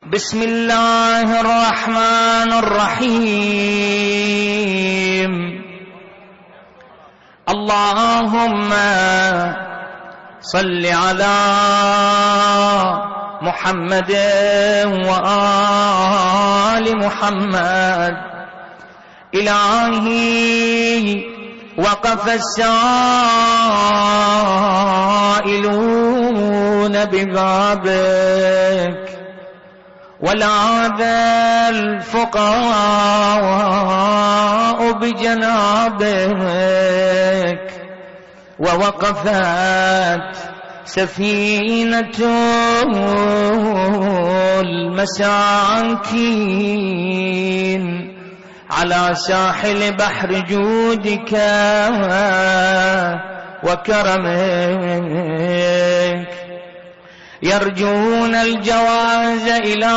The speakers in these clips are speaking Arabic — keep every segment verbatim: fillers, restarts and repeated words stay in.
بسم الله الرحمن الرحيم. اللهم صل على محمد وآل محمد. إلهي وقف السائلون ببابك ولاذ الفقراء بجنابك ووقفت سفينة المساكين على ساحل بحر جودك وكرمك، يرجون الجواز إلى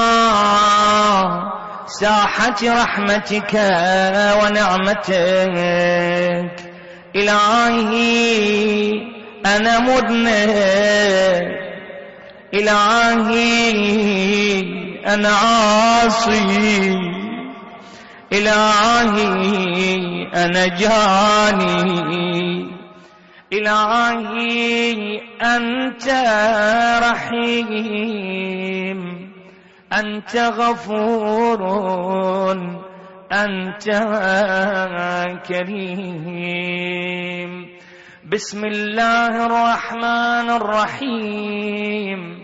ساحة رحمتك ونعمتك. إلهي أنا مذنب، إلهي أنا عاصي، إلهي أنا جاني، إلهي أنت رحيم، أنت غفور، أنت كريم. بسم الله الرحمن الرحيم.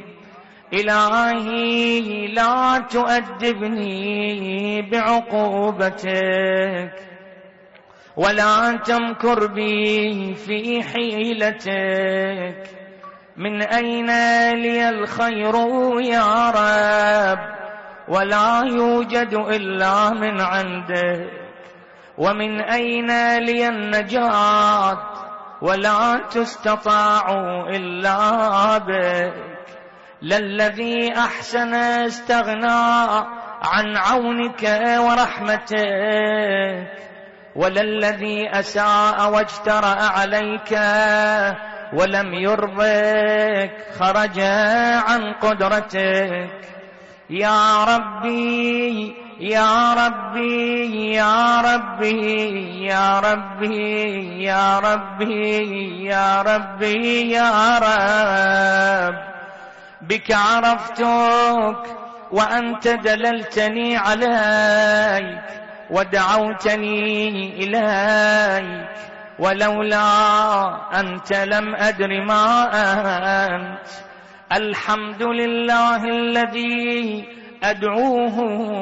إلهي لا تؤدبني بعقوبتك ولا تمكر بي في حيلتك. من أين لي الخير يا رب؟ ولا يوجد إلا من عندك. ومن أين لي النجاة؟ ولا تستطاع إلا بك. للذي أحسن استغنى عن عونك ورحمتك، وللذي أساء واجترأ عليك ولم يرضك خرج عن قدرتك. يا ربي يا ربي يا ربي يا ربي يا ربي يا ربي يا رب، بك عرفتك وأنت دللتني عليك ودعوتني إليك، ولولا أنت لم أدر ما أنت. الحمد لله الذي أدعوه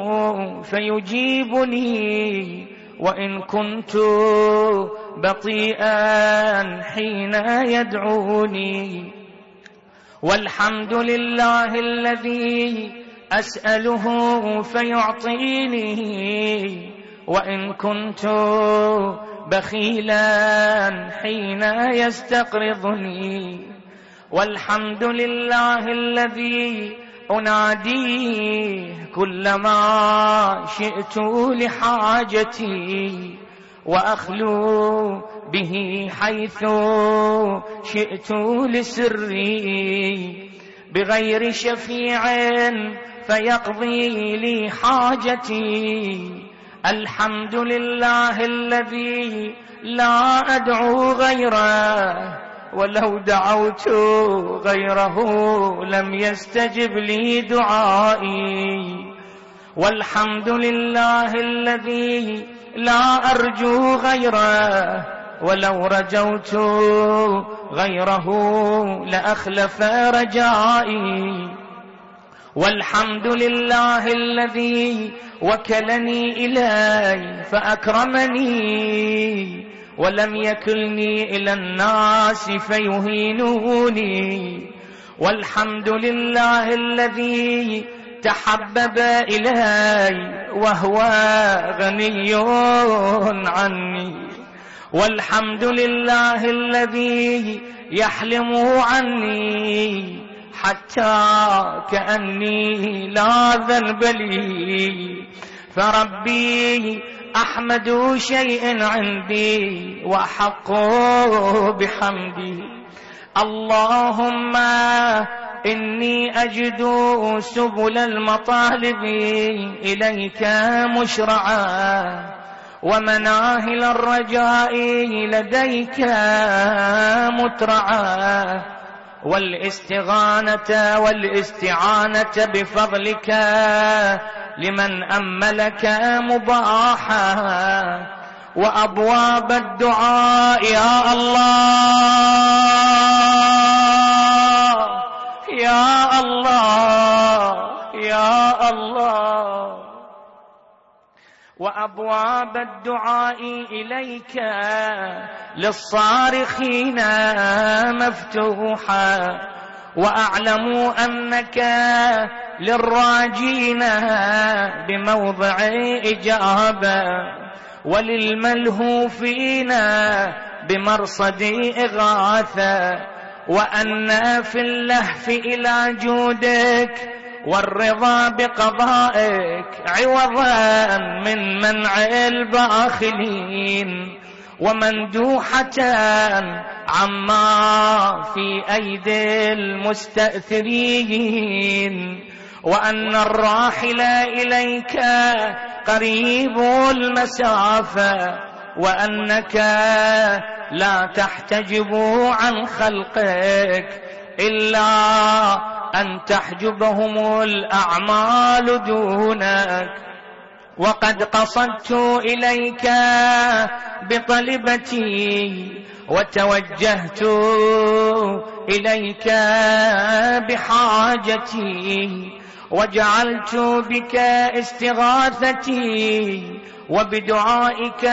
فيجيبني وإن كنت بطيئا حين يدعوني. والحمد لله الذي أسأله فيعطيني وإن كنت بخيلا حين يستقرضني. والحمد لله الذي أناديه كلما شئت لحاجتي وأخلو به حيث شئت لسري، بغير شفيع فيقضي لي حاجتي. الحمد لله الذي لا أدعو غيره، ولو دعوت غيره لم يستجب لي دعائي. والحمد لله الذي لا أرجو غيره، ولو رجوت غيره لأخلف رجائي. والحمد لله الذي وكلني إليه فأكرمني ولم يكلني إلى الناس فيهينوني. والحمد لله الذي تحبب إلي وهو غني عني. والحمد لله الذي يحلم عني حتى كأني لا ذنب لي. فربي أحمد شيء عندي وأحق بحمدي. اللهم إني أجد سبل المطالب إليك مشرعا، ومناهل الرجاء لديك مترعا، والاستغانة والاستعانة بفضلك لمن أملك مباحا، وأبواب الدعاء يا الله يا الله يا الله، وأبواب الدعاء إليك للصارخين مفتوحا، وأعلم أنك للراجين بموضع إجابة، وللملهوفين بمرصد إغاثة، وأن في اللهف إلى جودك والرضا بقضائك عوضا من منع الباخلين، ومندوحة عما في أيدي المستأثرين، وأن الراحل إليك قريب المسافة، وأنك لا تحتجب عن خلقك إلا أن تحجبهم الأعمال دونك. وقد قصدت إليك بطلبتي، وتوجهت إليك بحاجتي، وجعلت بك استغاثتي، وبدعائك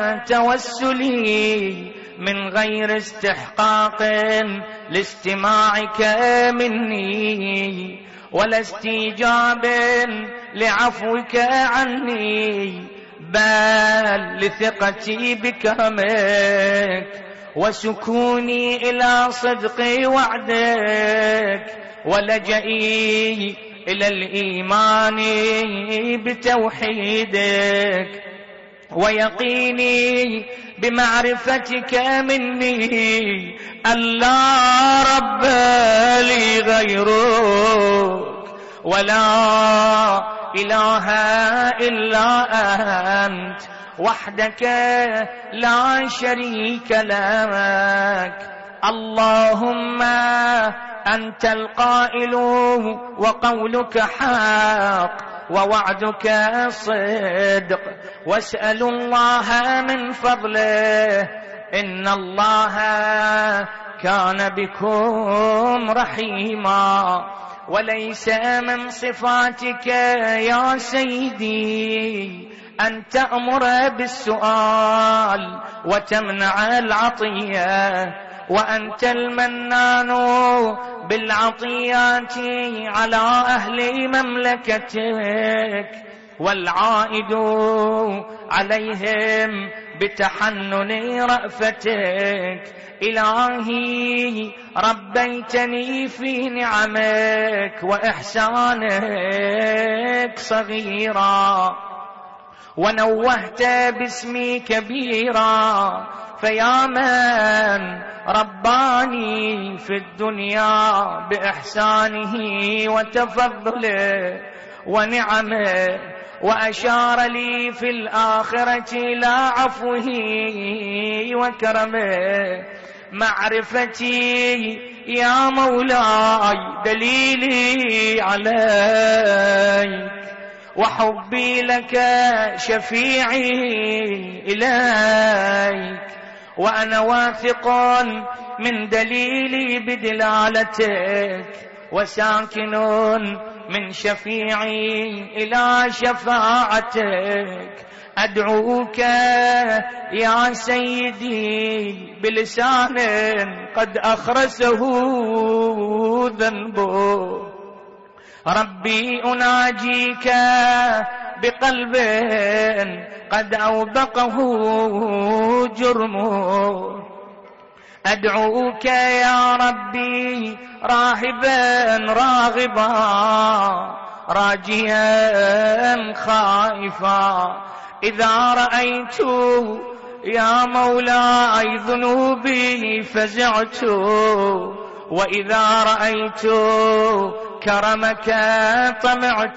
توسلي، من غير استحقاق لاستماعك مني، ولا استيجاب لعفوك عني، بل لثقتي بكرمك وسكوني إلى صدق وعدك، ولجئي إلى الإيمان بتوحيدك، ويقيني بمعرفتك مني أن لا رب لي غيرك، ولا إله إلا أنت وحدك لا شريك لك. اللهم أنت القائل وقولك حق ووعدك صدق، واسأل الله من فضله، إن الله كان بكم رحيما. وليس من صفاتك يا سيدي أن تأمر بالسؤال وتمنع العطية، وأنت المنان بالعطيات على أهل مملكتك، والعائد عليهم بتحنن رأفتك. إلهي ربيتني في نعمك وإحسانك صغيرا، ونوهت باسمي كبيرا، فيا من رباني في الدنيا بإحسانه وتفضله ونعمه، وأشار لي في الآخرة إلى عفوه وكرمه. معرفتي يا مولاي دليلي عليك، وحبي لك شفيعي إليك، وأنا واثق من دليلي بدلالتك، وساكن من شفيعي إلى شفاعتك. أدعوك يا سيدي بلسان قد أخرسه ذنبه، ربي أناجيك بقلب قد أوبقه جرمه. أدعوك يا ربي راهبا راغبا راجيا خائفا، إذا رأيت يا مولاي ذنوبي فزعت، وإذا رأيت كرمك طمعت،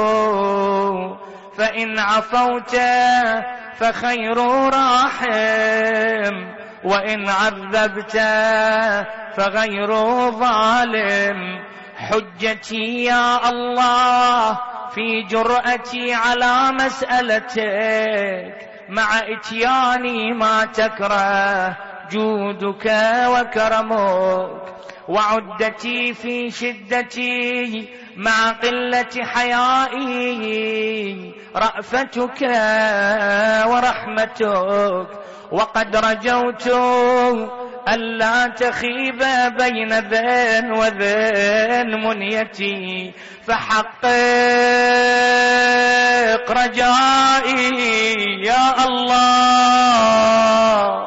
فإن عفوت فخير راحم، وإن عذبت فغير ظالم. حجتي يا الله في جرأتي على مسألتك، مع إتياني ما تكره جودك وكرمك، وعدتي في شدتي مع قلة حيائي رأفتك ورحمتك. وقد رجوت ألا تخيب بين ذن وذن منيتي، فحقق رجائي يا الله،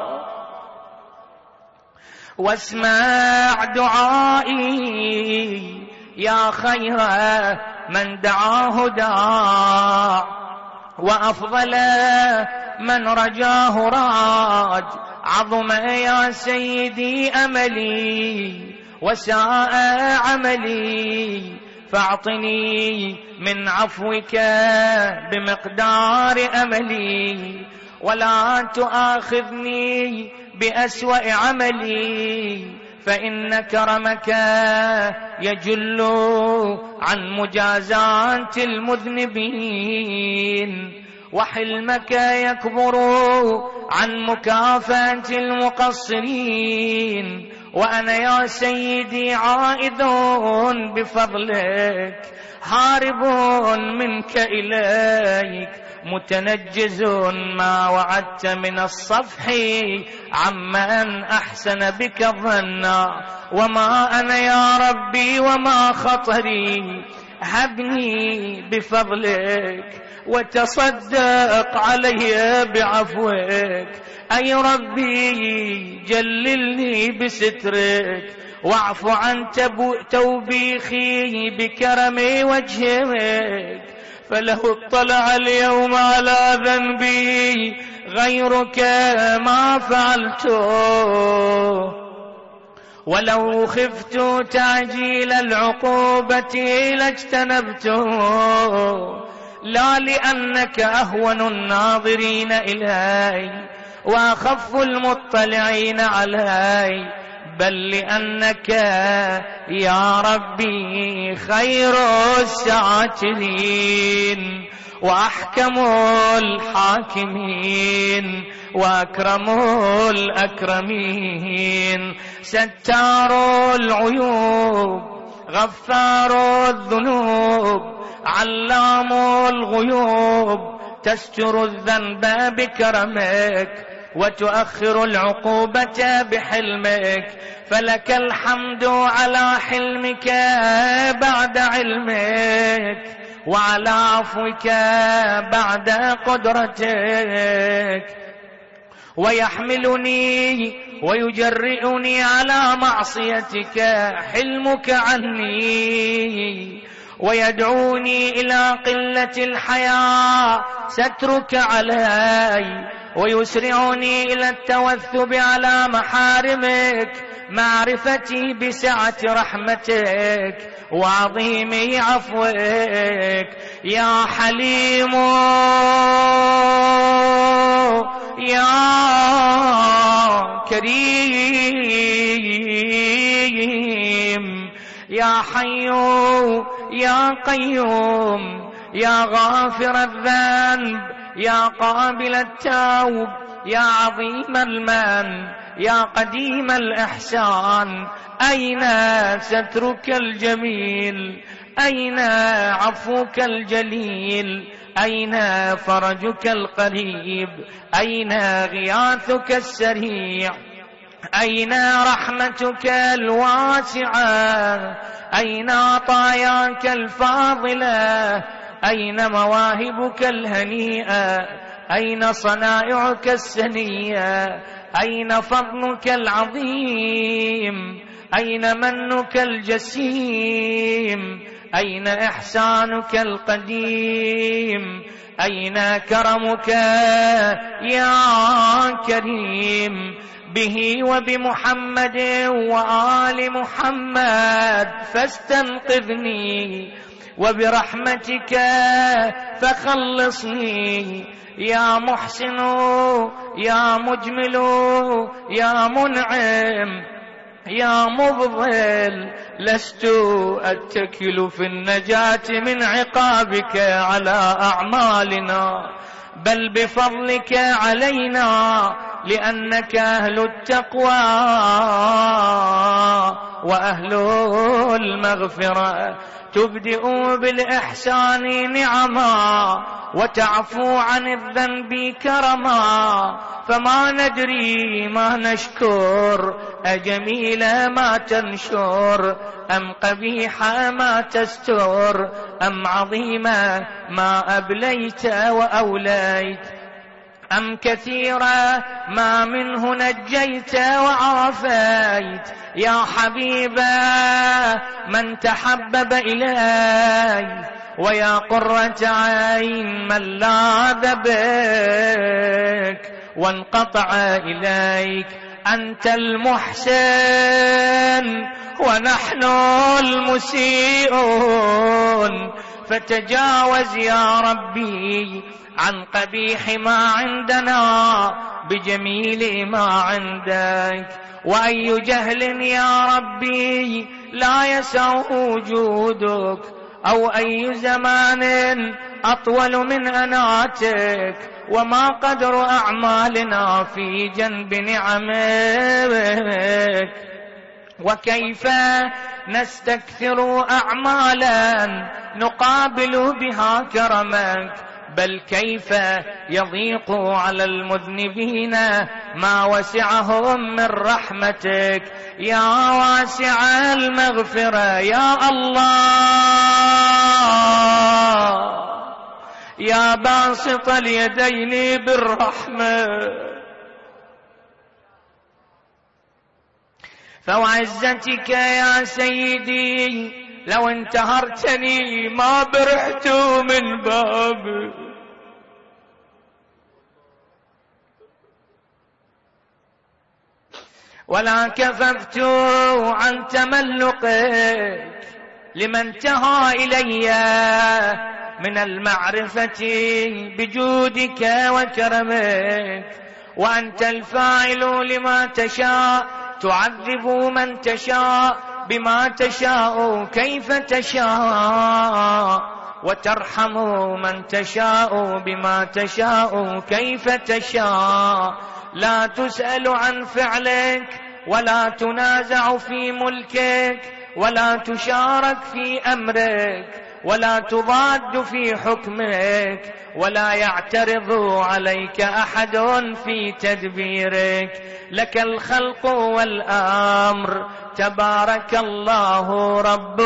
واسمع دعائي يا خير من دعاه داع، وأفضل من رجاه راج. عظم يا سيدي أملي وساء عملي، فاعطني من عفوك بمقدار أملي، ولا تؤاخذني بأسوأ عملي، فإن كرمك يجل عن مجازاة المذنبين، وحلمك يكبر عن مكافأة المقصرين. وأنا يا سيدي عائذ بفضلك، هارب منك إليك، متنجز ما وعدت من الصفح عمن أحسن بك ظنا. وما أنا يا ربي وما خطري، هبني بفضلك وتصدق علي بعفوك. أي ربي جللني بسترك، واعف عن توبيخي بكرم وجهك، فله اطلع اليوم على ذنبي غيرك ما فعلته. ولو خفت تعجيل العقوبة لاجتنبته، لا لأنك أهون الناظرين إلي وأخف المطلعين علي، بل لأنك يا ربي خير الساترين وأحكم الحاكمين وأكرم الأكرمين. ستار العيوب غفار الذنوب علام الغيوب، تستر الذنب بكرمك وتؤخر العقوبة بحلمك. فلك الحمد على حلمك بعد علمك، وعلى عفوك بعد قدرتك. ويحملني ويجرئني على معصيتك حلمك عني، ويدعوني إلى قلة الحياء سترك علي، ويسرعني إلى التوثب على محارمك معرفتي بسعة رحمتك وعظيم عفوك. يا حليم يا كريم، يا حي يا قيوم، يا غافر الذنب، يا قابل التوب، يا عظيم المن، يا قديم الإحسان. أين سترك الجميل؟ أين عفوك الجليل؟ أين فرجك القريب؟ أين غياثك السريع؟ أين رحمتك الواسعة؟ أين عطاياك الفاضلة؟ أين مواهبك الهنيئة؟ أين صنائعك السنية؟ أين فضلك العظيم؟ أين منك الجسيم؟ أين إحسانك القديم؟ أين كرمك يا كريم؟ به وبمحمد وآل محمد فاستنقذني وبرحمتك فخلصني يا محسن يا مجمل يا منعم يا مفضل. لست أتكل في النجاة من عقابك على أعمالنا بل بفضلك علينا لأنك أهل التقوى وأهل المغفرة. تبدئ بالإحسان نعما وتعفو عن الذنب كرما فما ندري ما نشكر أجميل ما تنشر أم قبيح ما تستر أم عظيم ما أبليت وأوليت أم كثيرا ما منه نجيت وعافيت يا حبيبا من تحبب إلي ويا قرة عين من لاذ بك وانقطع إليك. أنت المحسن ونحن المسيئون فتجاوز يا ربي عن قبيح ما عندنا بجميل ما عندك. وأي جهل يا ربي لا يسع وجودك أو أي زمان أطول من أناتك وما قدر أعمالنا في جنب نعمك. وكيف نستكثر أعمالا نقابل بها كرمك بل كيف يضيق على المذنبين ما وسعهم من رحمتك يا واسع المغفرة يا الله يا باسط اليدين بالرحمة. فوعزتك يا سيدي لو انتهرتني ما برحت من بابك ولا كففت عن تملقك لمن انتهى إلي من المعرفة بجودك وكرمك. وأنت الفاعل لما تشاء تعذب من تشاء بما تشاء كيف تشاء وترحم من تشاء بما تشاء كيف تشاء. لا تسأل عن فعلك ولا تنازع في ملكك ولا تشارك في أمرك ولا تضاد في حكمك ولا يعترض عليك أحد في تدبيرك. لك الخلق والأمر تبارك الله رب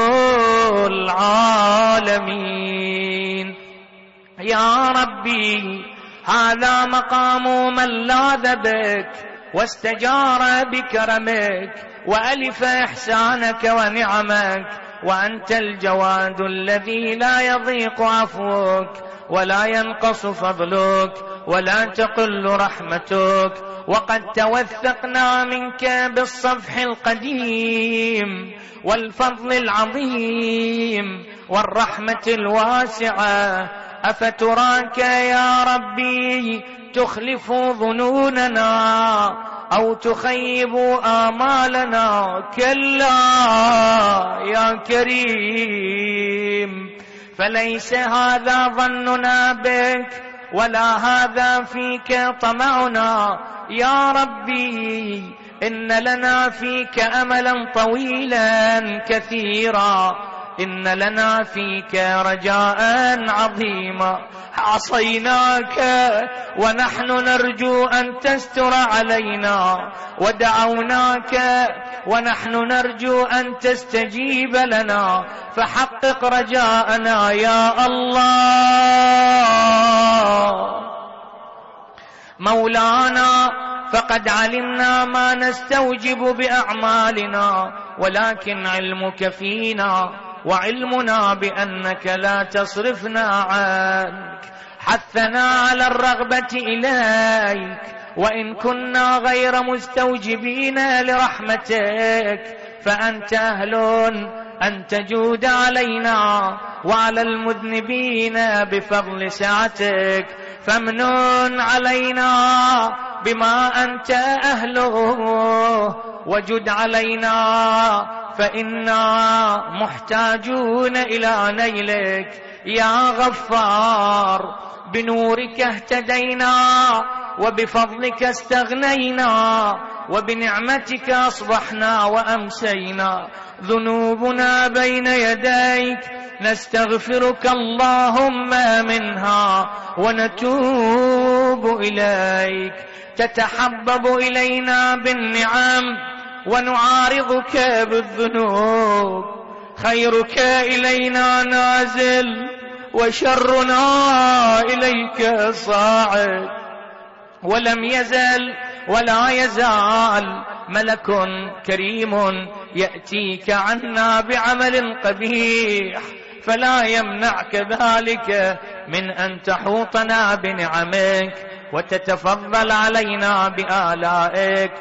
العالمين. يا ربي هذا مقام من لاذ بك واستجار بكرمك وألف إحسانك ونعمك. وأنت الجواد الذي لا يضيق عفوك ولا ينقص فضلك ولا تقل رحمتك. وقد توثقنا منك بالصفح القديم والفضل العظيم والرحمة الواسعة. أفتراك يا ربي تخلف ظنوننا أو تخيب آمالنا؟ كلا يا كريم فليس هذا ظننا بك ولا هذا فيك طمعنا. يا ربي إن لنا فيك أملا طويلا كثيرا إن لنا فيك رجاء عظيما. عصيناك ونحن نرجو أن تستر علينا ودعوناك ونحن نرجو أن تستجيب لنا فحقق رجاءنا يا الله. مولانا فقد علمنا ما نستوجب بأعمالنا ولكن علمك فينا وعلمنا بأنك لا تصرفنا عنك. حثنا على الرغبة إليك وإن كنا غير مستوجبين لرحمتك فأنت أهل أن تجود علينا وعلى المذنبين بفضل سعتك، فامنن علينا بما أنت أهله وجد علينا فإنا محتاجون إلى نيلك يا غفار. بنورك اهتدينا وبفضلك استغنينا وبنعمتك أصبحنا وأمسينا، ذنوبنا بين يديك نستغفرك اللهم منها ونتوب إليك. تتحبب إلينا بالنعم ونعارضك بالذنوب، خيرك إلينا نازل وشرنا إليك صاعد، ولم يزل ولا يزال ملك كريم يأتيك عنا بعمل قبيح، فلا يمنعك ذلك من أن تحوطنا بنعمك وتتفضل علينا بآلائك.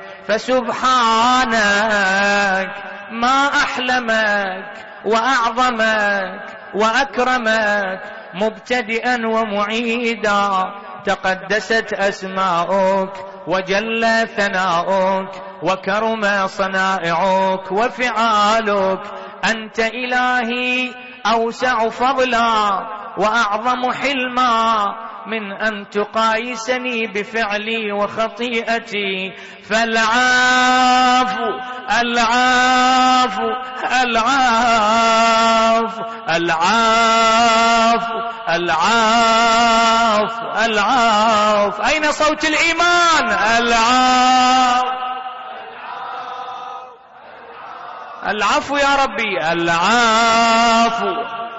فسبحانك ما أحلمك وأعظمك وأكرمك مبتدئا ومعيدا، تقدست أسماؤك وجل ثناؤك وكرم صنائعك وفعالك. أنت إلهي أوسع فضلا وأعظم حلما من أن تقايسني بفعلي وخطيئتي، فالعافو العافو العافو العافو العافو العافو. أين صوت الإيمان؟ العافو العفو يا ربي، العافو.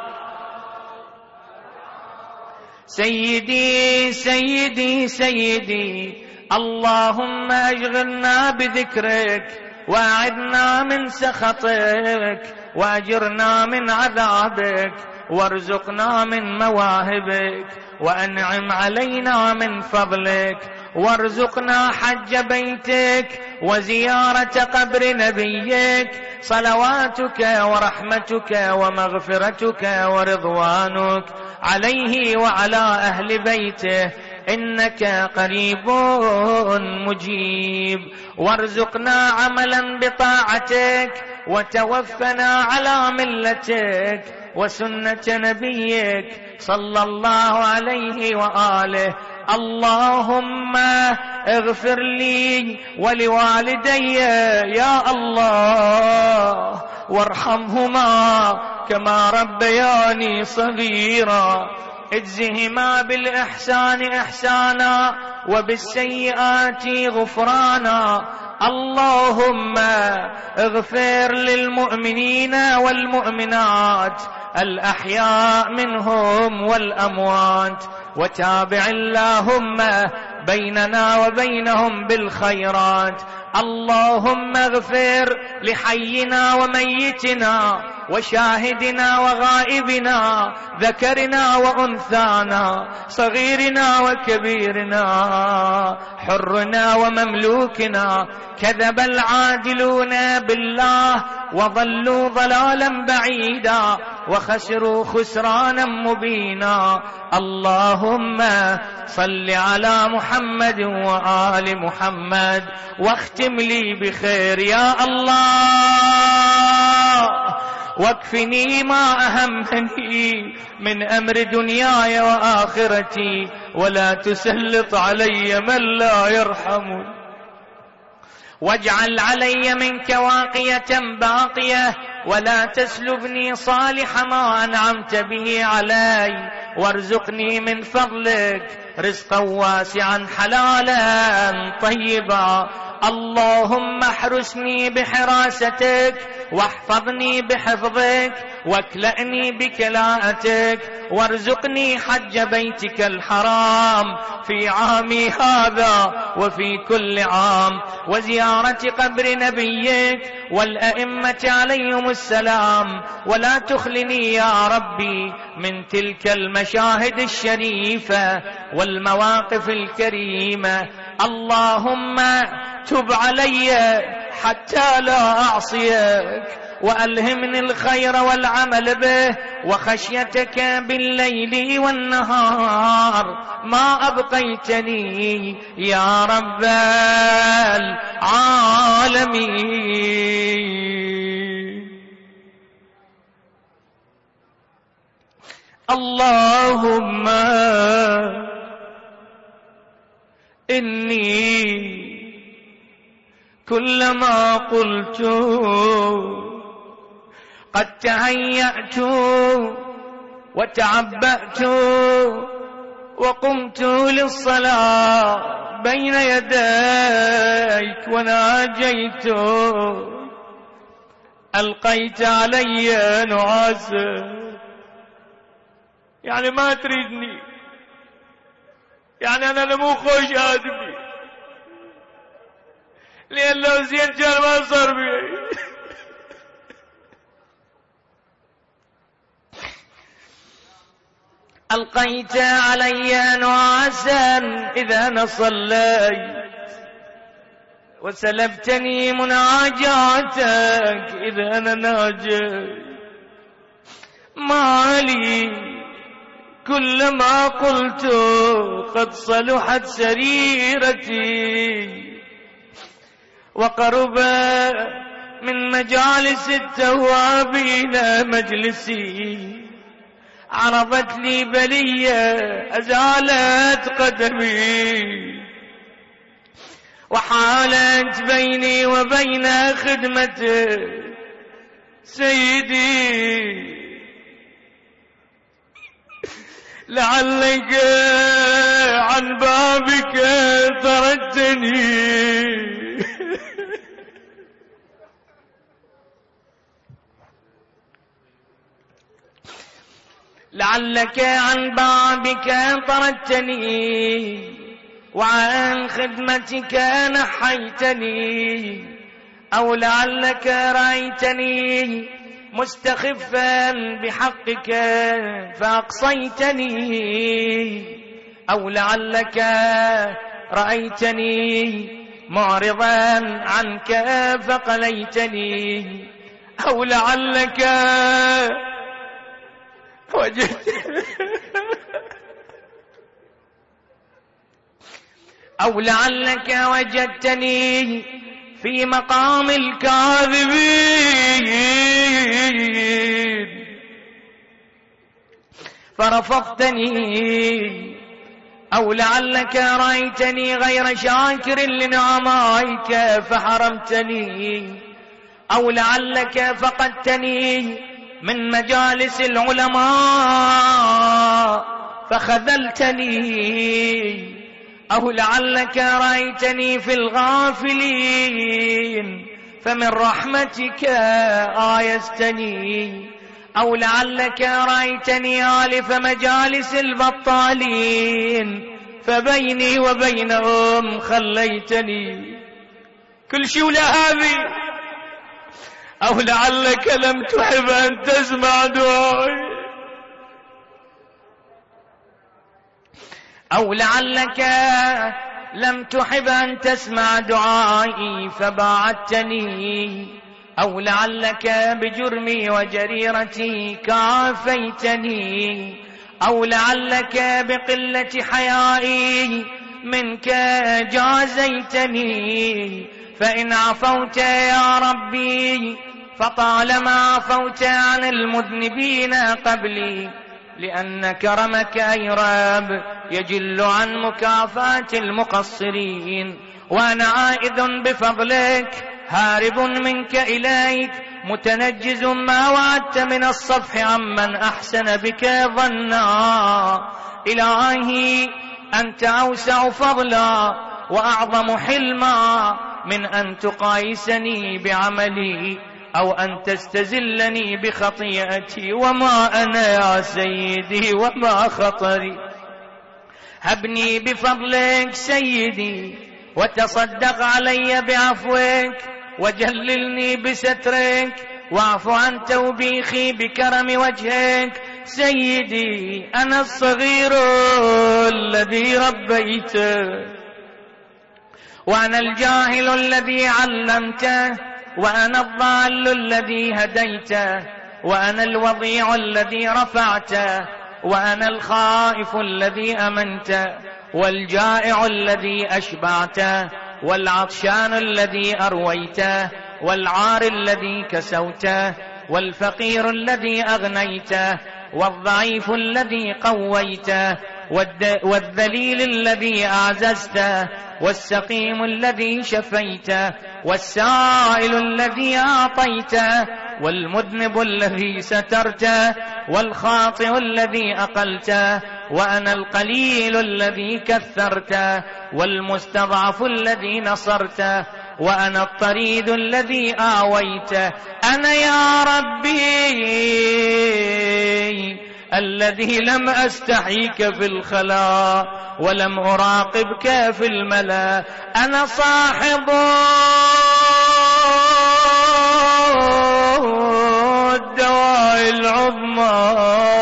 سيدي سيدي سيدي، اللهم أشغلنا بذكرك وأعذنا من سخطك وأجرنا من عذابك وارزقنا من مواهبك وأنعم علينا من فضلك، وارزقنا حج بيتك وزيارة قبر نبيك، صلواتك ورحمتك ومغفرتك ورضوانك عليه وعلى أهل بيته، إنك قريب مجيب. وارزقنا عملا بطاعتك وتوفنا على ملتك وسنة نبيك صلى الله عليه وآله. اللهم اغفر لي ولوالدي يا الله، وارحمهما كما ربياني صغيرا، اجزهما بالإحسان إحسانا وبالسيئات غفرانا. اللهم اغفر للمؤمنين والمؤمنات الأحياء منهم والأموات، وتابع اللهم بيننا وبينهم بالخيرات. اللهم اغفر لحينا وميتنا وشاهدنا وغائبنا، ذكرنا وأنثانا، صغيرنا وكبيرنا، حرنا ومملوكنا. كذب العادلون بالله وضلوا ضلالا بعيدا وخسروا خسرانا مبينا. اللهم صل على محمد وآل محمد واختم لي بخير يا الله، واكفني ما أهمني من أمر دنياي وآخرتي، ولا تسلط علي من لا يرحمني، واجعل علي منك واقية باقية، ولا تسلبني صالح ما أنعمت به علي، وارزقني من فضلك رزقا واسعا حلالا طيبا. اللهم احرسني بحراستك واحفظني بحفظك واكلأني بكلاءتك، وارزقني حج بيتك الحرام في عامي هذا وفي كل عام، وزيارة قبر نبيك والأئمة عليهم السلام، ولا تخلني يا ربي من تلك المشاهد الشريفة والمواقف الكريمة. اللهم تب علي حتى لا أعصيك، وألهمني الخير والعمل به وخشيتك بالليل والنهار ما أبقيتني يا رب العالمين. اللهم إني كلما قلت قد تهيأت وتعبأت وقمت للصلاة بين يديك وناجيت، ألقيت علي نعاسا. يعني ما تريدني، يعني أنا مو خوش آدمي، لأن لو زين كان ما صار بي. ألقيت علي نعاسا إذا أنا صليت، وسلبتني مناجاتك إذا أنا ناجيت. ما لي كلما قلت قد صلحت سريرتي وقرب من مجالس التوابين مجلسي، عرضت لي بلية أزالت قدمي، وحالت بيني وبين خدمة سيدي. لعلك عن بابك طردتني، لعلك عن بابك طردتني، وعن خدمتك نحيتني، أو لعلك رأيتني مستخفا بحقك فأقصيتني، أو لعلك رأيتني معرضا عنك فقليتني، أو لعلك وجدت أو لعلك وجدتني في مقام الكاذبين فرفضتني، أو لعلك رأيتني غير شاكر لنعمائك فحرمتني، أو لعلك فقدتني من مجالس العلماء فخذلتني، أو لعلك رأيتني في الغافلين فمن رحمتك آيستني، أو لعلك رأيتني آلف مجالس البطالين فبيني وبينهم خليتني. كل شيء ولا هذه. أو لعلك لم تحب أن تسمع دعائي، أو لعلك لم تحب أن تسمع دعائي فباعدتني، أو لعلك بجرمي وجريرتي كافيتني، أو لعلك بقلة حيائي منك جازيتني. فإن عفوت يا ربي فطالما عفوت عن المذنبين قبلي، لأن كرمك أي رب يجل عن مكافاة المقصرين، وأنا عائد بفضلك هارب منك إليك متنجز ما وعدت من الصفح عمن أحسن بك ظنا. إلهي أنت أوسع فضلا وأعظم حلما من أن تقايسني بعملي أو أن تستزلني بخطيئتي، وما أنا يا سيدي وما خطري. هبني بفضلك سيدي وتصدق علي بعفوك، وجللني بسترك، واعف عن توبيخي بكرم وجهك. سيدي أنا الصغير الذي ربيته، وأنا الجاهل الذي علمته، وأنا الضال الذي هديته، وأنا الوضيع الذي رفعته، وأنا الخائف الذي أمنته، والجائع الذي أشبعته، والعطشان الذي أرويته، والعار الذي كسوته، والفقير الذي أغنيته، والضعيف الذي قويته، والذليل الذي أعززته، والسقيم الذي شفيته، والسائل الذي أعطيته، والمذنب الذي سترته، والخاطئ الذي أقلته، وأنا القليل الذي كثرته، والمستضعف الذي نصرته، وأنا الطريد الذي آويته. أنا يا ربي الذي لم أستحيك في الخلاء ولم أراقبك في الملا. أنا صاحب الدواء العظمى،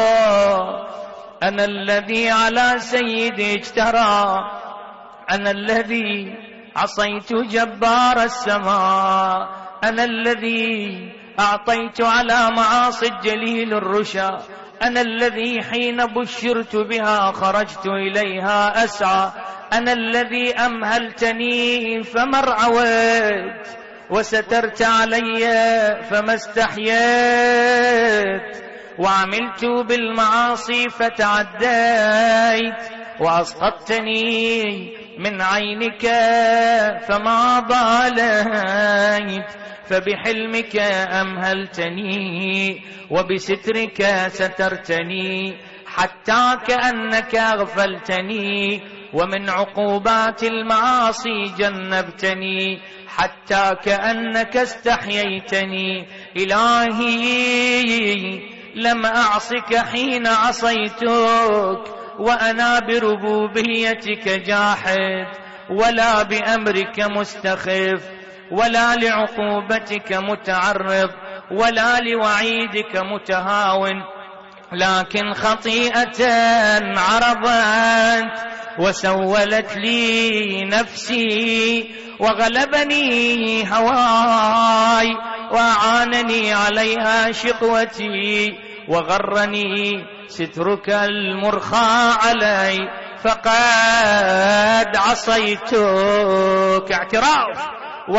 أنا الذي على سيدي اجترى، أنا الذي عصيت جبار السماء، أنا الذي أعطيت على معاصي الجليل الرشا، أنا الذي حين بشرت بها خرجت إليها أسعى، أنا الذي أمهلتني فما ارعويت، وسترت علي فما استحييت، وعملت بالمعاصي فتعديت، وأسقطتني من عينك فما ضاليت، فبحلمك أمهلتني وبسترك سترتني، حتى كأنك أغفلتني، ومن عقوبات المعاصي جنبتني، حتى كأنك استحييتني. إلهي لم أعصك حين عصيتك، وأنا بربوبيتك جاحد، ولا بأمرك مستخف، ولا لعقوبتك متعرض، ولا لوعيدك متهاون، لكن خطيئة عرضت وسولت لي نفسي، وغلبني هواي، وأعانني عليها شقوتي، وغرني سترك المرخى علي، فقد عصيتك اعتراف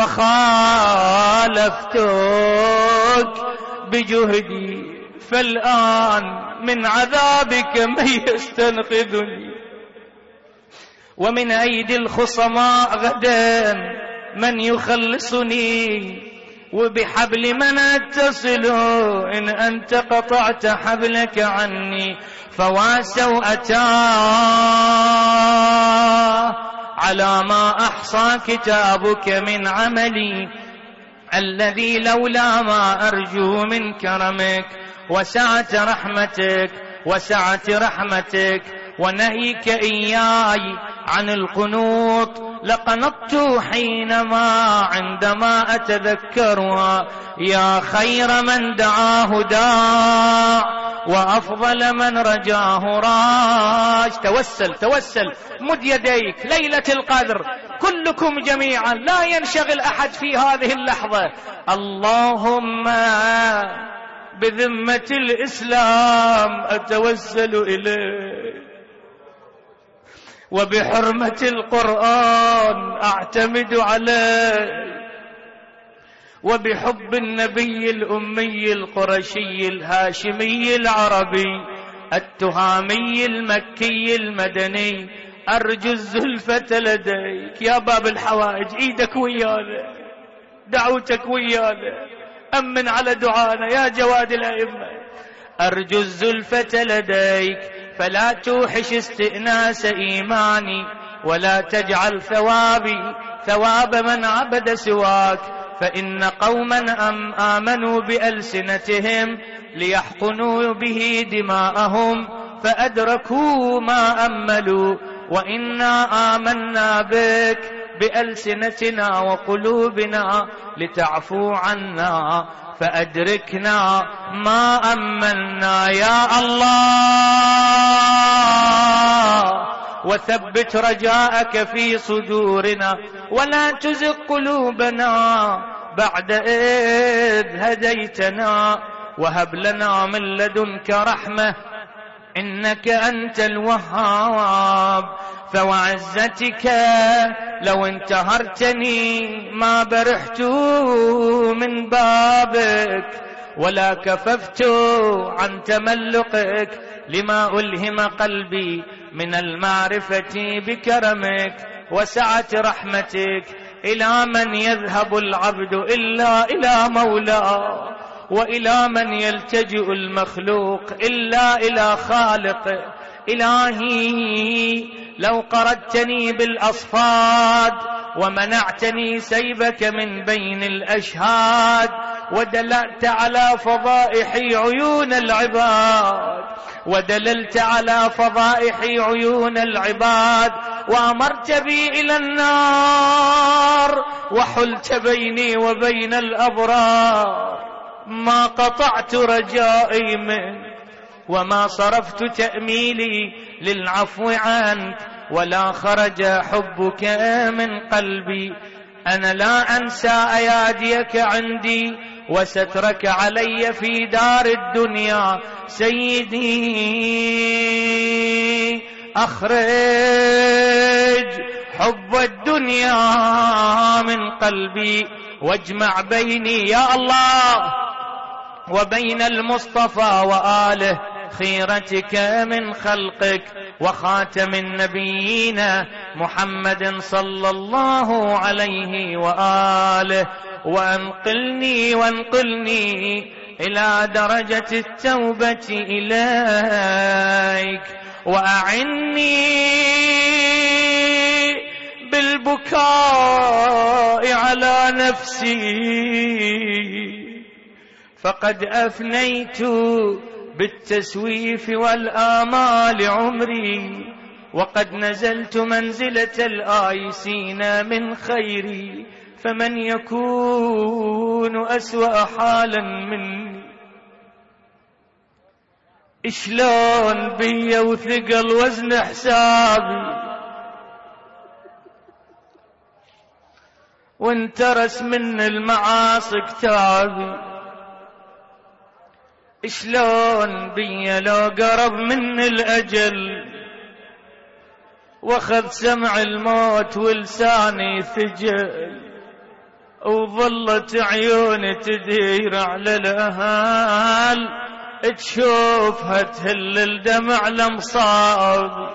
وخالفتك بجهدي، فالآن من عذابك من يستنقذني، ومن أيدي الخصماء غدا من يخلصني، وبحبل من أتصل إن أنت قطعت حبلك عني، فواسوا أتاه على ما أحصى كتابك من عملي، الذي لولا ما أرجو من كرمك وسعة رحمتك وسعة رحمتك ونهيك إياي عن القنوط لقنطت حينما عندما أتذكرها. يا خير من دعاه داع، وأفضل من رجاه راج. توسل توسل، مد يديك ليلة القدر كلكم جميعا، لا ينشغل أحد في هذه اللحظة. اللهم بذمة الإسلام أتوسل إليه، وبحرمة القرآن أعتمد عليه، وبحب النبي الأمي القرشي الهاشمي العربي التهامي المكي المدني أرجو الزلفة لديك. يا باب الحوائج ايدك ويانا، دعوتك ويانا، أمن على دعانا يا جواد الأئمة. أرجو الزلفة لديك فلا توحش استئناس إيماني، ولا تجعل ثوابي ثواب من عبد سواك، فإن قوما أم آمنوا بألسنتهم ليحقنوا به دماءهم فأدركوا ما أملوا، وإنا آمنا بك بألسنتنا وقلوبنا لتعفو عنا فأدركنا ما أملنا. يا الله وثبت رجاءك في صدورنا ولا تزغ قلوبنا بعد إذ هديتنا وهب لنا من لدنك رحمة إنك أنت الوهاب. فوعزتك لو انتهرتني ما برحت من بابك ولا كففت عن تملقك لما ألهم قلبي من المعرفة بكرمك وسعة رحمتك. إلى من يذهب العبد إلا إلى مولاه، وإلى من يلتجئ المخلوق إلا إلى خالقه. إلهي لو قردتني بالأصفاد ومنعتني سيبك من بين الأشهاد ودللت على فضائح عيون العباد ودللت على فضائح عيون العباد وأمرت بي إلى النار وحلت بيني وبين الأبرار، ما قطعت رجائي منك وما صرفت تأميلي للعفو عنك ولا خرج حبك من قلبي. أنا لا أنسى أياديك عندي وسترك علي في دار الدنيا. سيدي أخرج حب الدنيا من قلبي واجمع بيني يا الله وبين المصطفى وآله خيرتك من خلقك وخاتم النبيين محمد صلى الله عليه وآله، وأنقلني وانقلني إلى درجة التوبة إليك، وأعني بالبكاء على نفسي فقد أفنيت بالتسويف والآمال عمري، وقد نزلت منزلة الآيسين من خيري، فمن يكون أسوأ حالا مني؟ إشلون بي وثقل وزن حسابي وانترس من المعاصي كتابي، شلون بي لو قرب من الأجل واخذ سمع الموت ولساني ثجل، وظلت عيوني تدير على الأهال تشوفها تهل الدمع لمصابي.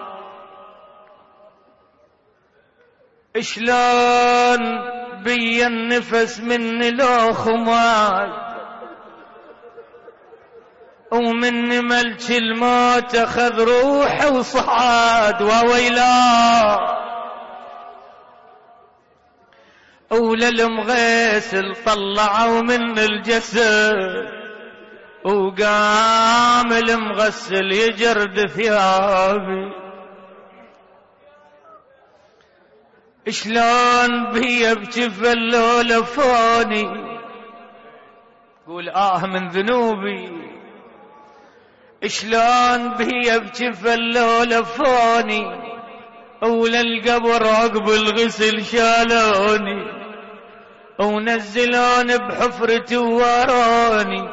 شلون بي النفس مني لو خمال ومن ملك الموت أخذ روح وصعاد وويلا، وللمغيسل طلعوا من الجسد وقام المغسل يجرد ثيابي. شلون بي بجف اللول فوني قول آه من ذنوبي، شلون بي بجف اللول فوني وللقبر عقب الغسل شالوني ونزلون بحفرة وروني،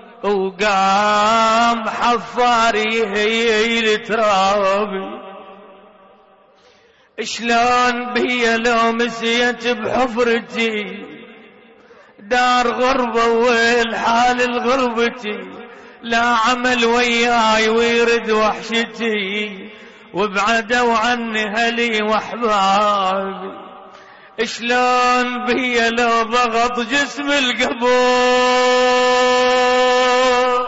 وقام حفاري هي ترابي. شلون بي لو مسيت بحفرتي دار غربة والحال الغربتي، لا عمل وياي ويرد وحشتي وابعدوا عني هلي واحبابي. شلون بي لو ضغط جسم القبور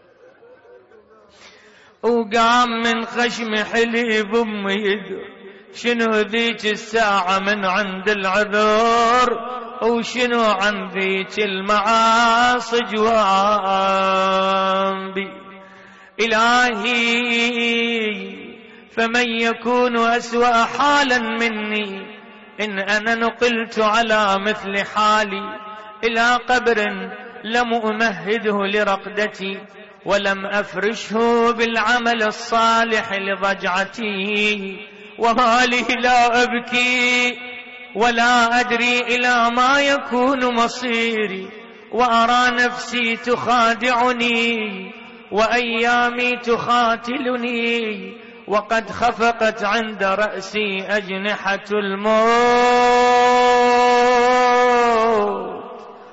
وقام من خشم حليب امي يدور شنو ذيك الساعة من عند العذر، وشنو عن ذيك المعاصي جوابي. إلهي فمن يكون أسوأ حالا مني إن أنا نقلت على مثل حالي إلى قبر لم أمهده لرقدتي ولم أفرشه بالعمل الصالح لضجعتي، وما لي لا أبكي ولا أدري إلى ما يكون مصيري، وأرى نفسي تخادعني وأيامي تخاتلني، وقد خفقت عند رأسي أجنحة الموت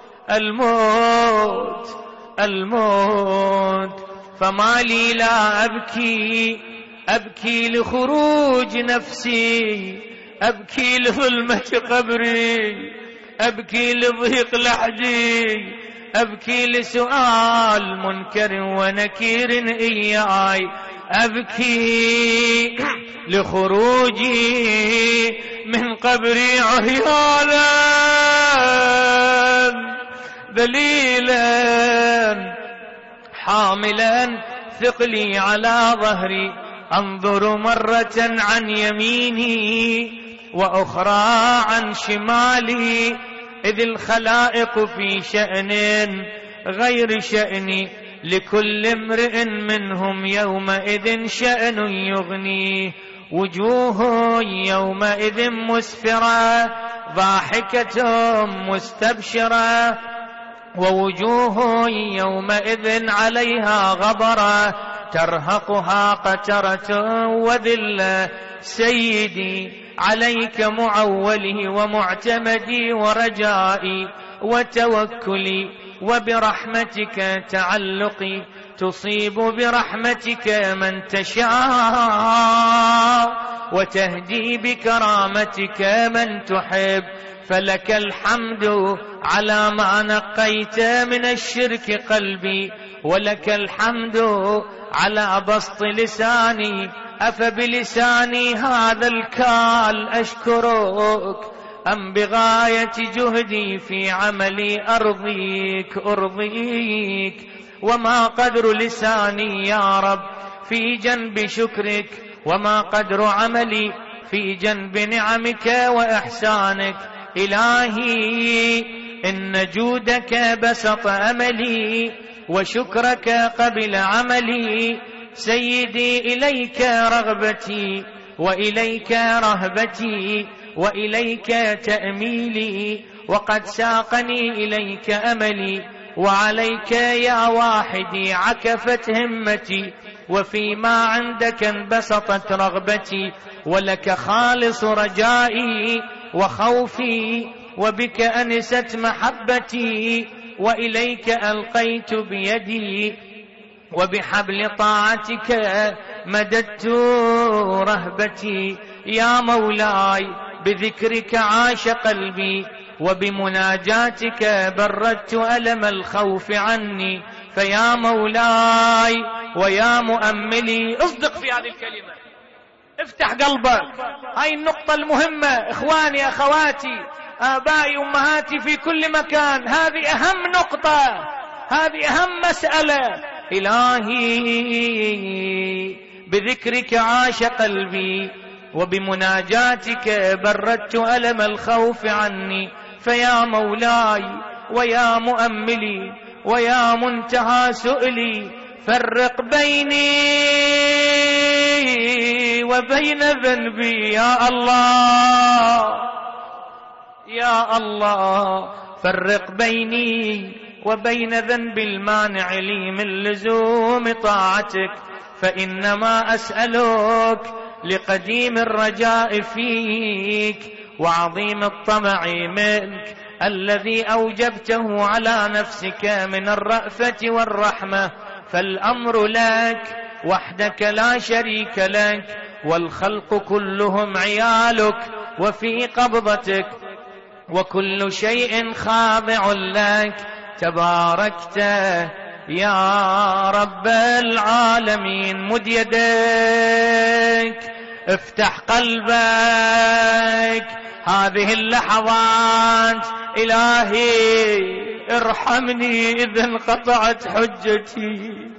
الموت الموت. فما لي لا أبكي، أبكي لخروج نفسي، أبكي لظلمة قبري، أبكي لضيق لحدي، أبكي لسؤال منكر ونكير إياي، أبكي لخروجي من قبري عريانا ذليلا حاملا ثقلي على ظهري، أنظر مرة عن يميني وأخرى عن شمالي، إذ الخلائق في شأن غير شأني، لكل امرئ منهم يومئذ شأن يغنيه، وجوه يومئذ مسفرة ضاحكة مستبشرة، ووجوه يومئذ عليها غبرة ترهقها قترة وذلة. سيدي عليك معولي ومعتمدي ورجائي وتوكلي، وبرحمتك تعلقي، تصيب برحمتك من تشاء وتهدي بكرامتك من تحب، فلك الحمد على ما نقيت من الشرك قلبي، ولك الحمد على بسط لساني، أفبلساني هذا الكال أشكرك أم بغاية جهدي في عملي أرضيك أرضيك؟ وما قدر لساني يا رب في جنب شكرك، وما قدر عملي في جنب نعمك وإحسانك. إلهي إن جودك بسط أملي، وشكرك قبل عملي. سيدي إليك رغبتي، وإليك رهبتي، وإليك تأميلي، وقد ساقني إليك أملي، وعليك يا واحدي عكفت همتي، وفيما عندك انبسطت رغبتي، ولك خالص رجائي وخوفي، وبك أنست محبتي، وإليك ألقيت بيدي، وبحبل طاعتك مددت رهبتي. يا مولاي بذكرك عاش قلبي، وبمناجاتك بردت ألم الخوف عني، فيا مولاي ويا مؤملي اصدق في هذه الكلمة، افتح قلبك. هاي النقطة المهمة إخواني أخواتي آبائي أمهاتي في كل مكان، هذه أهم نقطة، هذه أهم مسألة. إلهي بذكرك عاش قلبي، وبمناجاتك بردت ألم الخوف عني، فيا مولاي ويا مؤملي ويا منتهى سؤلي، فرق بيني وبين ذنبي يا الله يا الله، فرق بيني وبين ذنب المانع لي من لزوم طاعتك، فإنما أسألك لقديم الرجاء فيك وعظيم الطمع منك الذي أوجبته على نفسك من الرأفة والرحمة، فالأمر لك وحدك لا شريك لك، والخلق كلهم عيالك وفي قبضتك، وكل شيء خاضع لك، تباركت يا رب العالمين. مد يديك افتح قلبك هذه اللحظات. إلهي ارحمني إذا انقطعت حجتي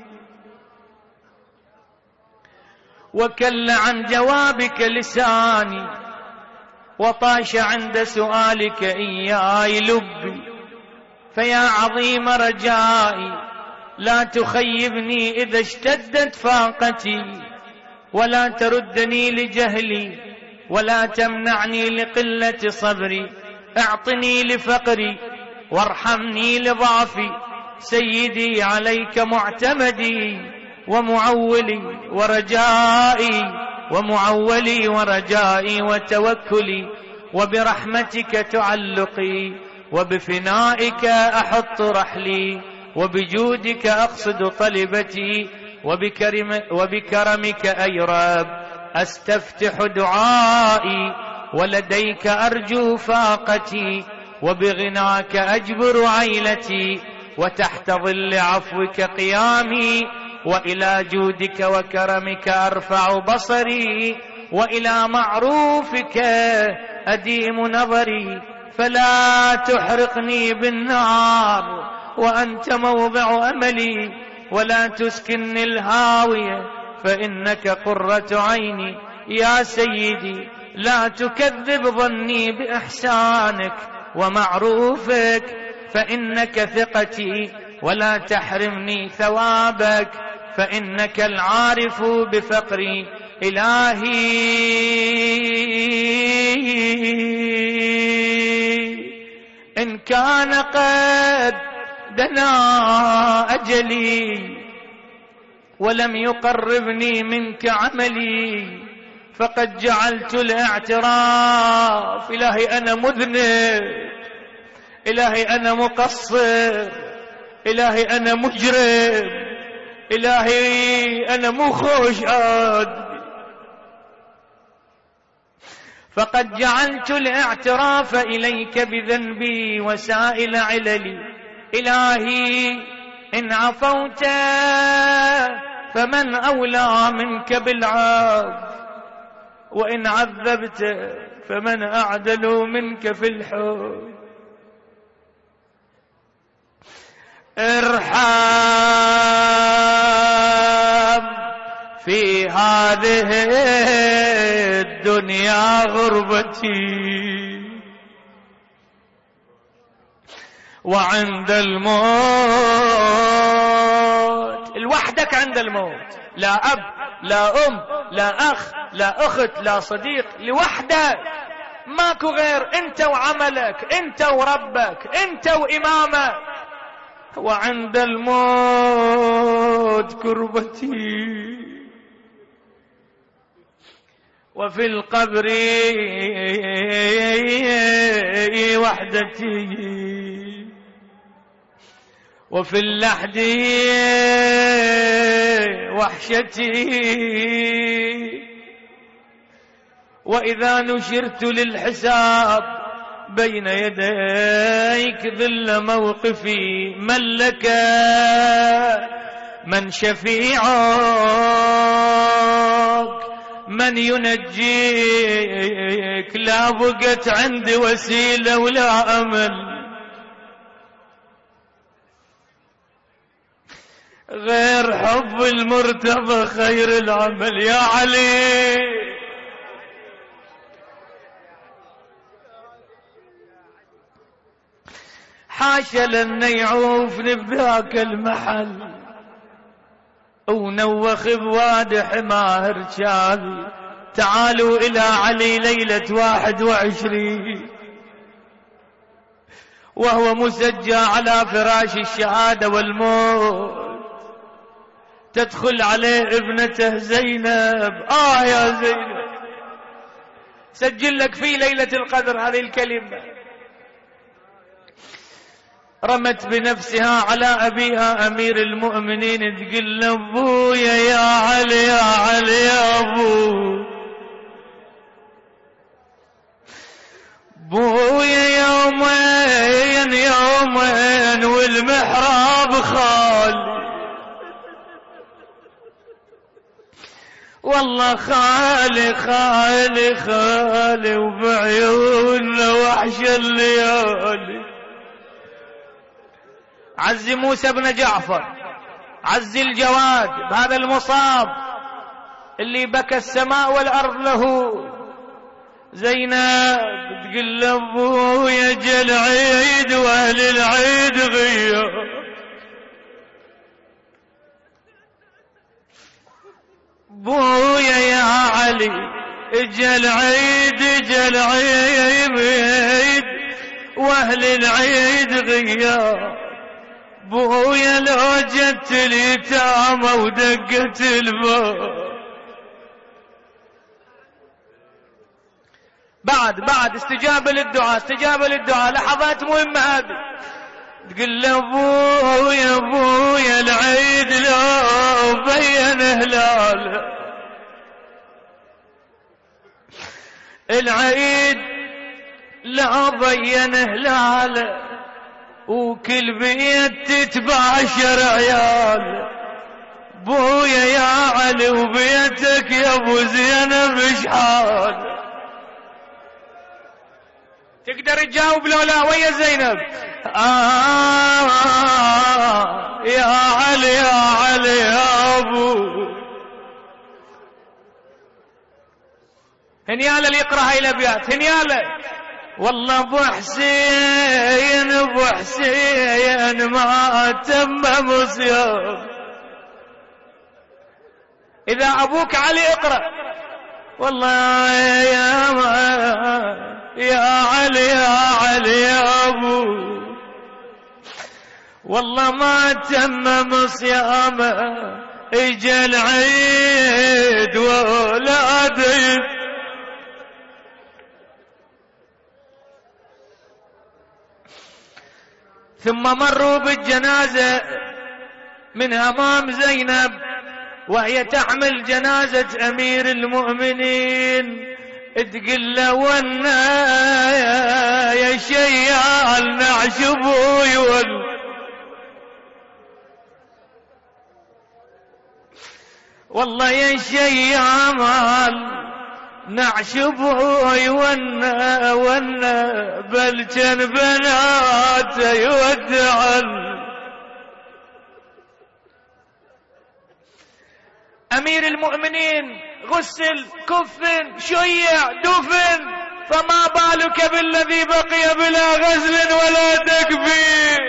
وكل عن جوابك لساني وطاش عند سؤالك إياي لبي. فيا عظيم رجائي لا تخيبني إذا اشتدت فاقتي ولا تردني لجهلي ولا تمنعني لقلة صبري. اعطني لفقري وارحمني لضعفي. سيدي عليك معتمدي ومعولي ورجائي ومعولي ورجائي وتوكلي وبرحمتك تعلقي وبفنائك أحط رحلي وبجودك أقصد طلبتي وبكرم وبكرمك أي رب أستفتح دعائي ولديك أرجو فاقتي وبغناك أجبر عيلتي وتحت ظل عفوك قيامي وإلى جودك وكرمك أرفع بصري وإلى معروفك أديم نظري. فلا تحرقني بالنار وأنت موضع أملي ولا تسكنني الهاوية فإنك قرة عيني. يا سيدي لا تكذب ظني بإحسانك ومعروفك فإنك ثقتي ولا تحرمني ثوابك فإنك العارف بفقري. إلهي إن كان قد دنا أجلي ولم يقربني منك عملي فقد جعلت الاعتراف إلهي أنا مذنب، إلهي أنا مقصر، إلهي أنا مجرم، إلهي أنا مو خوش عاد. فقد جعلت الاعتراف إليك بذنبي وسائل عللي. إلهي إن عفوت فمن أولى منك بالعفو وإن عذبت فمن أعدل منك في الحب. ارحم في هذه الدنيا غربتي وعند الموت لوحدك عند الموت، لا أب لا أم لا أخ لا أخت لا صديق، لوحدك ماكو غير أنت وعملك، أنت وربك، أنت وإمامك. وعند الموت كربتي وفي القبر وحدتي وفي اللحد وحشتي. وإذا نشرت للحساب بين يديك ذل موقفي من لك من شفيعك من ينجيك. لا بقت عندي وسيلة ولا أمل غير حب المرتضى خير العمل. يا علي حاشا لن يعوفني بذاك المحل ونوخ بواد حماه رجالي. تعالوا إلى علي ليلة واحد وعشرين وهو مسجى على فراش الشهادة والموت. تدخل عليه ابنته زينب. آه يا زينب سجل لك في ليلة القدر هذه الكلمة. رمت بنفسها على أبيها أمير المؤمنين تقول له أبويا يا علي يا علي يا أبو أبويا يومين يومين والمحراب خالي والله خالي خالي خالي وبعيوننا وحش الليالي. عزي موسى بن جعفر، عزي الجواد بهذا المصاب اللي بكى السماء والأرض له. زينب تقول ابويا جا العيد واهل العيد غياب. بويا يا علي اجا العيد اجا العيد واهل العيد غياب. بويا لو جت اليتامى ودقت الباب. بعد بعد استجابة للدعاء، استجابة للدعاء. لحظات مهمة هذه. تقول له ابويا ابويا العيد لو بين هلاله، العيد لو بين هلاله وكل بيت تتباشر عياله. بويا يا علي وبيتك يا ابو زينب شحال. تقدر تجاوب لو لا؟ ويا زينب. آه يا علي يا علي يا ابو. هنياله اللي يقرا هاي الابيات. هنياله. والله ابو حسين ابو حسين ما تم صيام. اذا ابوك علي اقرا. والله يا ما يا علي يا علي يا ابو. والله ما تمم صيامه اجا العيد ولا ديب. ثم مروا بالجنازة من امام زينب وهي تحمل جنازة امير المؤمنين. تقول له ونا يا شيال نعش ابوي ون. والله يا شيال نعش ابوي ونا ونا بل كان بناته يودعن. امير المؤمنين غسل كفن شيع دفن، فما بالك بالذي بقي بلا غسل ولا تكفين.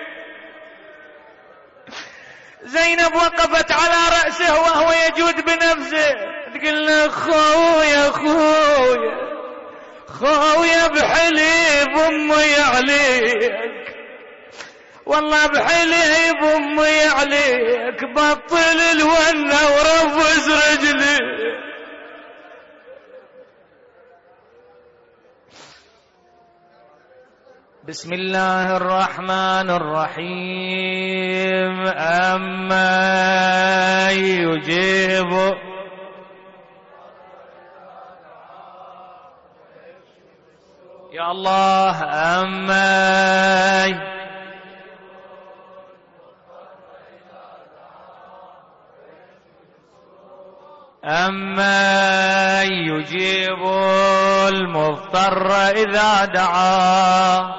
زينب وقفت على رأسه وهو يجود بنفسه. تقول له خويا خويا خويا بحليب امي عليك. والله بحليب امي عليك بطل الونه ورفس رجلي. بسم الله الرحمن الرحيم. أما يجيب يا الله. أما أما يجيب المضطر إذا دعا.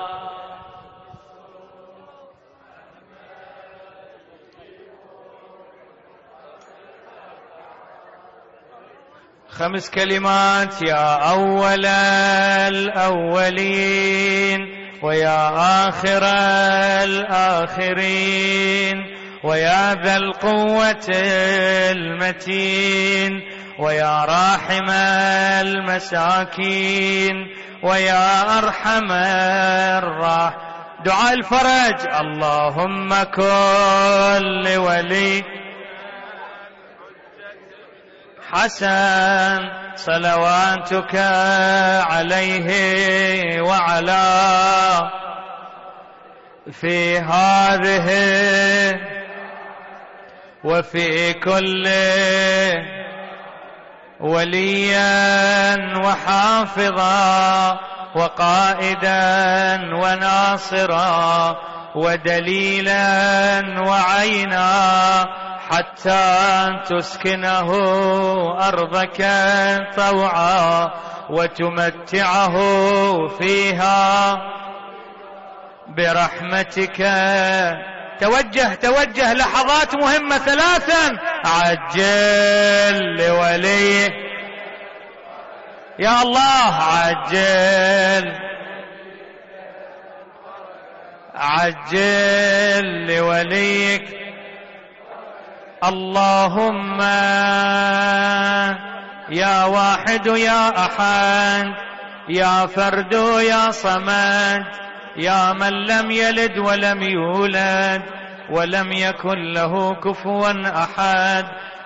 خمس كلمات. يا أول الأولين ويا آخر الآخرين ويا ذا القوة المتين ويا راحم المساكين ويا أرحم الراح. دعاء الفرج. اللهم كن لولي حسن صلواتك عليه وعلى في هذه وفي كل وليا وحافظا وقائدا وناصرا ودليلا وعينا حتى تسكنه أرضك طوعا وتمتعه فيها برحمتك. توجه توجه لحظات مهمة ثلاثا. عجل لوليه يا الله، عجل عجل لوليك. اللهم يا واحد يا أحد يا فرد يا صمد يا من لم يلد ولم يولد ولم يكن له كفوا أحد.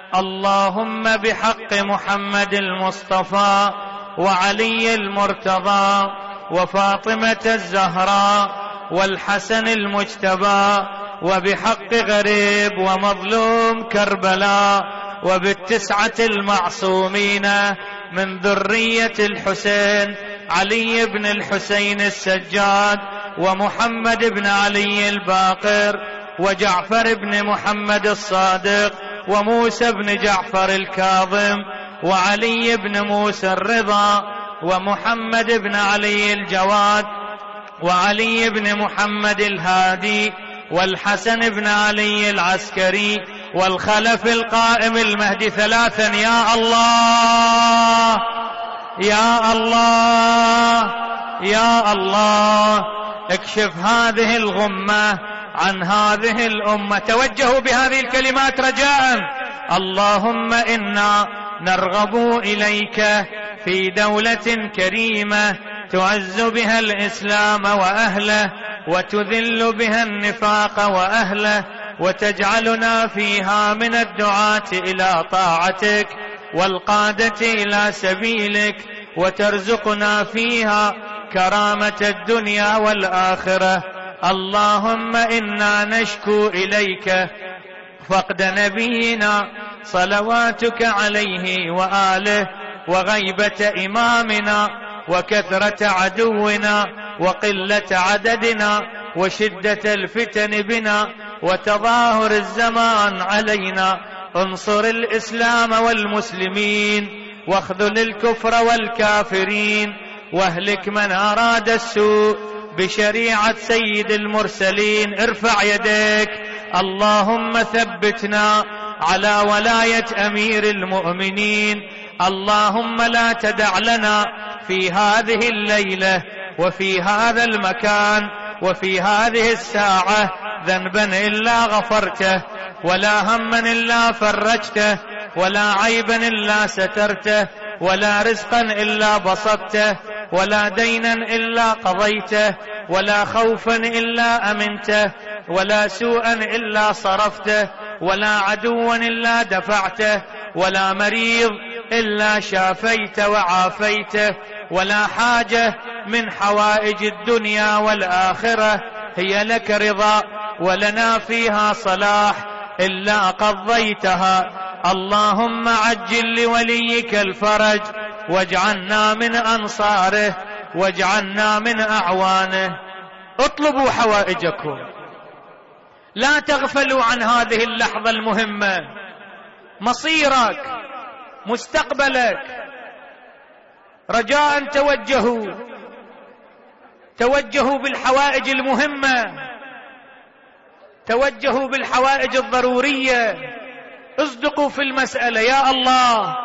اللهم بحق محمد المصطفى وعلي المرتضى وفاطمة الزهراء والحسن المجتبى وبحق غريب ومظلوم كربلاء وبالتسعة المعصومين من ذرية الحسين علي بن الحسين السجاد ومحمد بن علي الباقر وجعفر بن محمد الصادق وموسى بن جعفر الكاظم وعلي بن موسى الرضا ومحمد بن علي الجواد وعلي بن محمد الهادي والحسن بن علي العسكري والخلف القائم المهدي ثلاثا. يا الله يا الله يا الله، اكشف هذه الغمة عن هذه الأمة. توجهوا بهذه الكلمات رجاء. اللهم إنا نرغب إليك في دولة كريمة تعز بها الإسلام وأهله وتذل بها النفاق وأهله وتجعلنا فيها من الدعاة إلى طاعتك والقادة إلى سبيلك وترزقنا فيها كرامة الدنيا والآخرة. اللهم إنا نشكو إليك فقد نبينا صلواتك عليه وآله وغيبة إمامنا وكثرة عدونا وقلة عددنا وشدة الفتن بنا وتظاهر الزمان علينا. انصر الإسلام والمسلمين واخذل الكفر والكافرين واهلك من أراد السوء بشريعة سيد المرسلين. ارفع يديك. اللهم ثبتنا على ولاية أمير المؤمنين. اللهم لا تدع لنا في هذه الليلة وفي هذا المكان وفي هذه الساعة ذنبا إلا غفرته ولا هما إلا فرجته ولا عيبا إلا سترته ولا رزقا إلا بسطته ولا دينا إلا قضيته ولا خوفا إلا أمنته ولا سوءا إلا صرفته ولا عدوا إلا دفعته ولا مريض إلا شافيت وعافيته ولا حاجة من حوائج الدنيا والآخرة هي لك رضا ولنا فيها صلاح إلا قضيتها. اللهم عجل لوليك الفرج واجعلنا من أنصاره واجعلنا من أعوانه. اطلبوا حوائجكم، لا تغفلوا عن هذه اللحظة المهمة. مصيرك، مستقبلك. رجاء توجهوا توجهوا بالحوائج المهمة، توجهوا بالحوائج الضرورية. اصدقوا في المسألة. يا الله،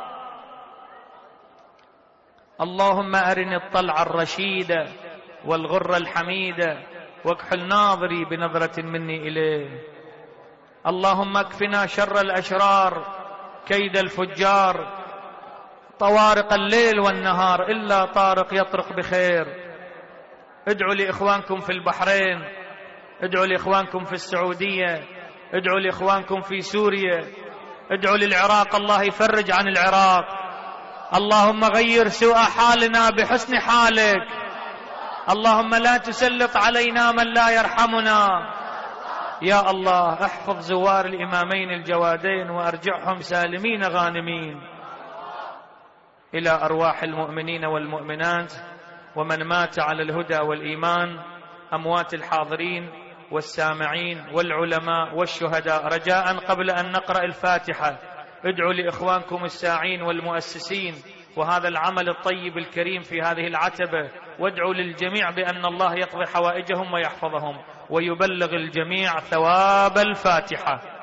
اللهم أرني الطلع الرشيدة والغر الحميدة واكحل ناظري بنظرة مني إليه. اللهم اكفنا شر الأشرار كيد الفجار. طوارق الليل والنهار إلا طارق يطرق بخير. ادعوا لإخوانكم في البحرين، ادعوا لإخوانكم في السعودية، ادعوا لإخوانكم في سوريا، ادعوا للعراق الله يفرج عن العراق. اللهم غير سوء حالنا بحسن حالك. اللهم لا تسلط علينا من لا يرحمنا. يا الله احفظ زوار الإمامين الجوادين وارجعهم سالمين غانمين إلى أرواح المؤمنين والمؤمنات ومن مات على الهدى والإيمان، أموات الحاضرين والسامعين والعلماء والشهداء، رجاء قبل أن نقرأ الفاتحة ادعوا لإخوانكم الساعين والمؤسسين وهذا العمل الطيب الكريم في هذه العتبة، وادعوا للجميع بأن الله يقضي حوائجهم ويحفظهم ويبلغ الجميع ثواب الفاتحة.